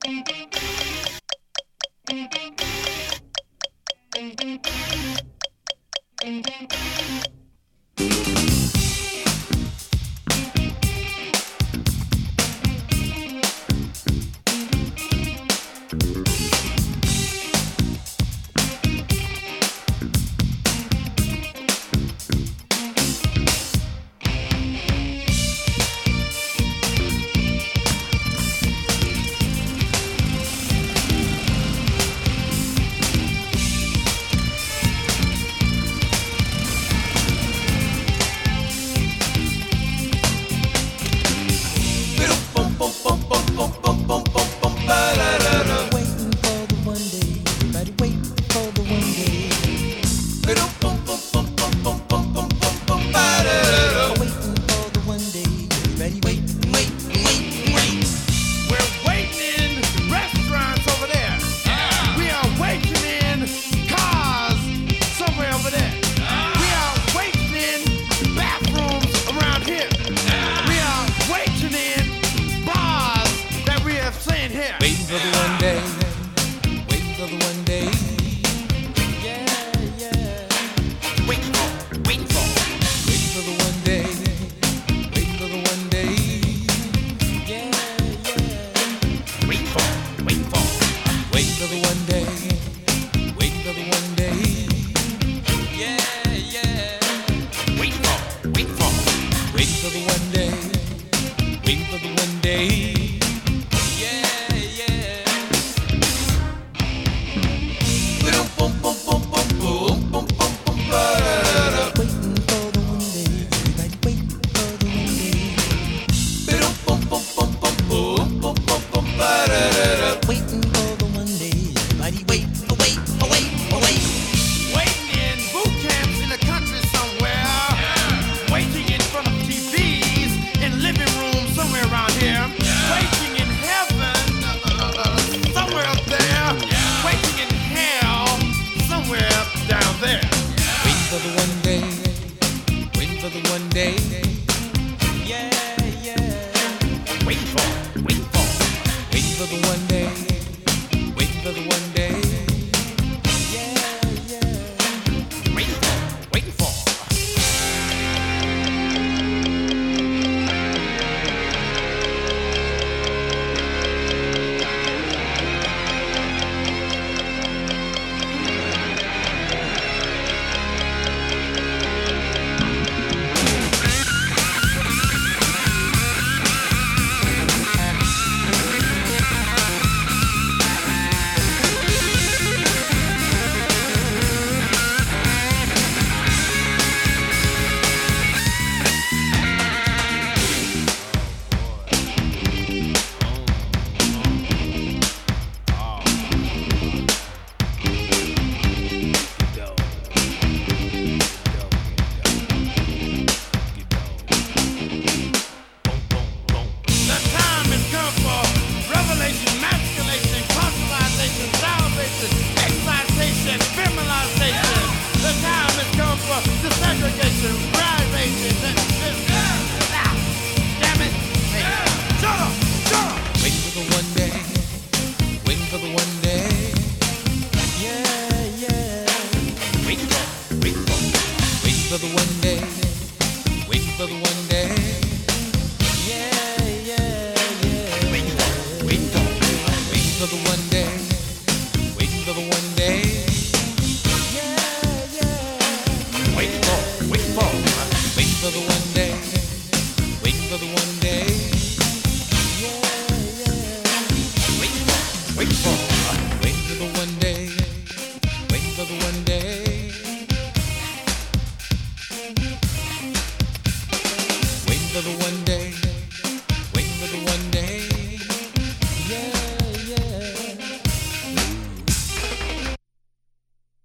Waiting for the one day, waiting for the one day. Yeah, yeah. Waiting for waiting for the one day, waiting for the one day. Yeah, yeah. Waiting for waiting for the one day, waiting for the one day. Yeah, yeah. Waiting for the one day, waiting for the one day. For the one day, waiting for the one day. Yeah, yeah. Waiting for the one day, waiting for the one day. Yeah, yeah. Waiting for. Desegregation, privation, damn it! Hey, shut up! Waiting for the one day, waiting for the one day. Yeah, yeah. Waiting for the one day, waiting for the one day. Yeah, yeah, yeah. Waiting for the one day, waiting for the one day. Waiting for the one day, waiting for the one day. Yeah, yeah. Waiting for the one day, waiting for the one day. Waiting for the one day.